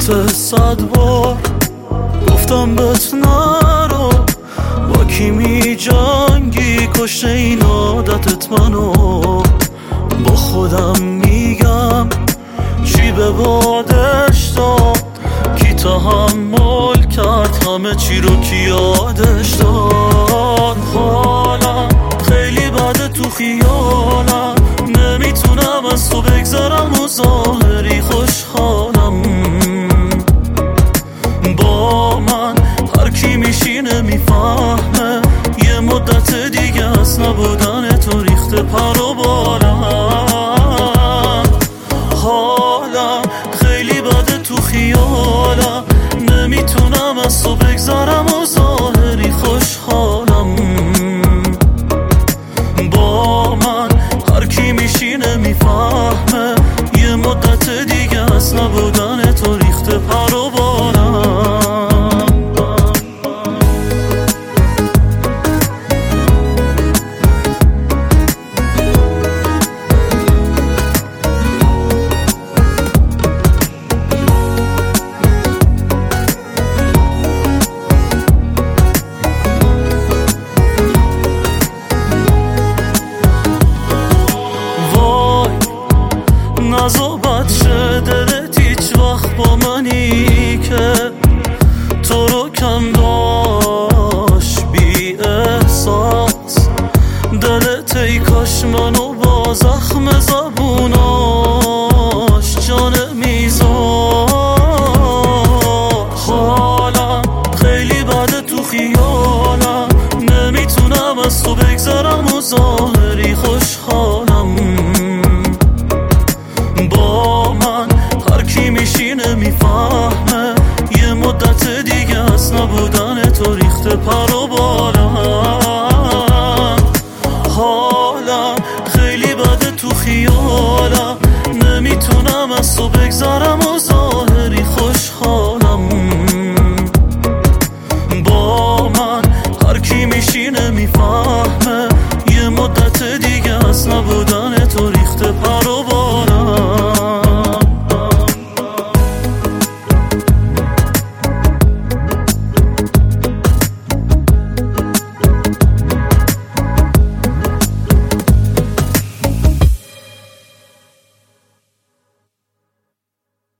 واسه 100 بار گفتم بهت نرو، با کی می جنگی کشته این عادتت منو. با خودم میگم چی به بادش داد، کی تحمل کرد همه چی رو کی یادش داد. حالم خیلی بده تو خیالم، نمیتونم از تو بگذرم و ظاهری خوشحالم. با من هر کی میشینه میفهمه یه مدت دیگه از نبودن تو ریخته پر و بالم. حالم خیلی بده تو خیالم، نمیتونم از تو بگذرم و ظاهری خوشحالم. با من هر کی میشینه میفهمه یه مدت دیگه از نبودن تو ریخته پر و بالم. نزا بد شه دلت هیچ وقت با منی که تو رو کم داشت بی احساس. دلت ای کاش منو با زخم زبوناش جان میزاد. حالم خیلی بده تو خیالم، نمیتونم از تو بگذرم و ظاهری خوشحالم. با من هر کی میشینه میفهمه یه مدت دیگه از نبودن تو ریخته پر و بالم. حالم خیلی بده تو خیالم، نمیتونم از تو بگذرم و ظاهری خوشحالم. با من هر کی میشینه میفهمه